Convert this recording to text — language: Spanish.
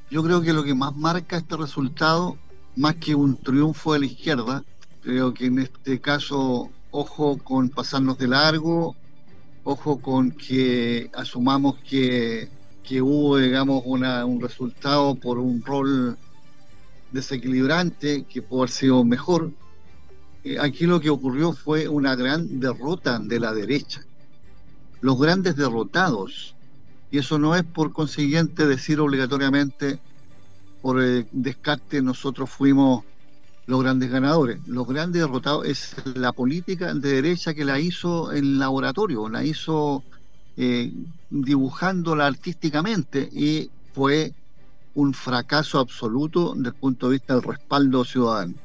Yo creo que lo que más marca este resultado, más que un triunfo de la izquierda, creo que en este caso, ojo con pasarnos de largo, ojo con que asumamos que hubo, digamos, un resultado por un rol desequilibrante que pudo haber sido mejor. Aquí lo que ocurrió fue una gran derrota de la derecha, los grandes derrotados. Y eso no es por consiguiente decir obligatoriamente por descarte nosotros fuimos los grandes ganadores. Los grandes derrotados es la política de derecha que la hizo en laboratorio, la hizo eh, dibujándola artísticamente y fue un fracaso absoluto desde el punto de vista del respaldo ciudadano.